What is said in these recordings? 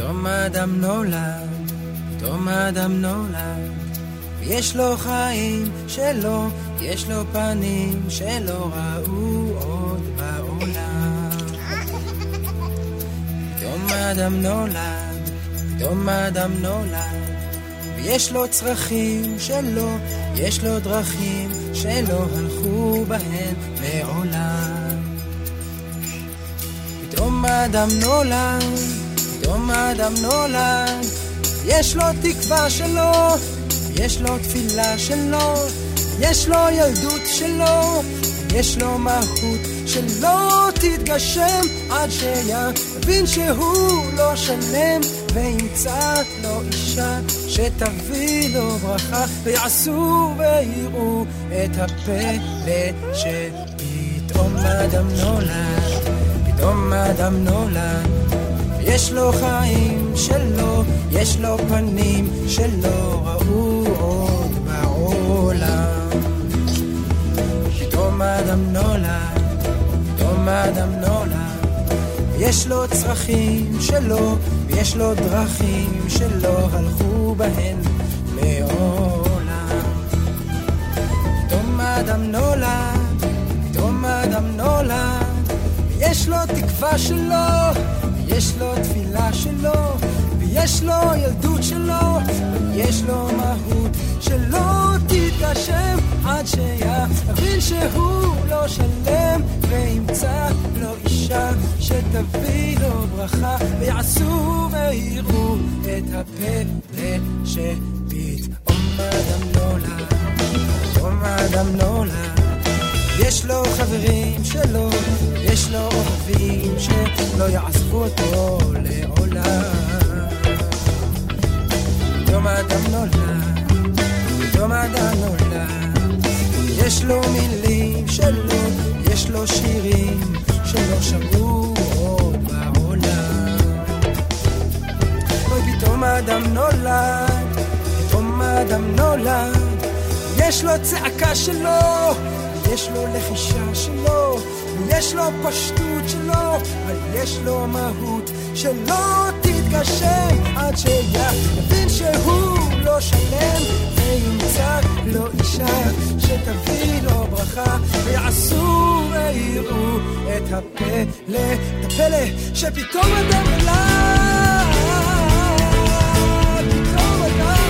פתאום האדם נולד, פתאום האדם נולד, יש לו חיים שלו, יש לו פנים שלא ראו עוד בעולם. פתאום האדם נולד, פתאום האדם נולד, ויש לו צרכים שלו, יש לו דרכים שלא הלכו בהן מעולם. פתאום האדם נולד, פתאום האדם נולד, יש לו תקווה שלו, יש לו תפילה שלו, יש לו ילדות שלו, יש לו מהות שלא תתגשם עד שיבין שהוא לא שלם, וימצא לו אישה שתביא לו ברכה, ויעשו ויראו את הפלא שפתאום האדם נולד, פתאום האדם נולד, יש לו חיים שלו, יש לו פנים שלא ראו עוד בעולם. פתאום האדם נולד, פתאום האדם נולד, יש לו צרכים שלו, יש לו דרכים שלא הלכו בהן מעולם. פתאום האדם נולד, פתאום האדם נולד, יש לו תקווה שלו, יש לו תפילה שלו, ויש לו ילדות שלו, ויש לו מהות שלא תתגשם עד שיבין שהוא לא שלם, וימצא לו אישה שתביא לו ברכה, ויעשו ויראו את הפלא שפתאום האדם נולד, פתאום האדם נולד, יש לו חברים שלו, יש לו אוהבים שלא יעזבו אותו לעולם. פתאום האדם נולד, פתאום האדם נולד, יש לו מילים שלו, יש לו שירים שלא שמעו עוד בעולם. אוי, פתאום האדם נולד, פתאום האדם נולד, יש לו צעקה שלו, יש לו לחישה שלו, יש לו פשטות שלו, ויש לו מהות שלא תתגשם עד שיבין שהוא לא שלם, וימצא לו אישה שתביא לו ברכה, ויעשו ויראו את הפלא, את הפלא שפתאום אדם נולד, פתאום אדם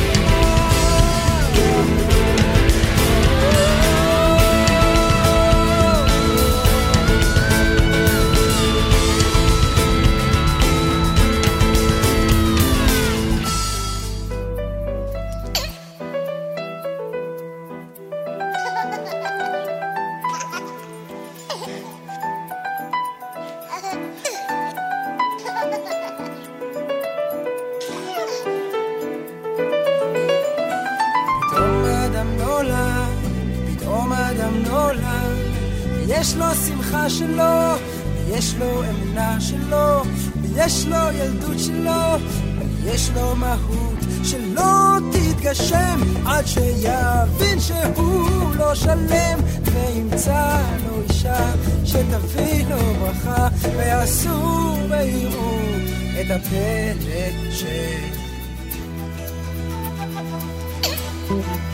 יש לו שמחה שלו, יש לו אמונה שלו, יש לו ילדות שלו, יש לו מהות שלא תתגשם עד שיבין שהוא לא שלם, וימצא לו אישה שתביא לו ברכה, ויעשו ויראו את הפלא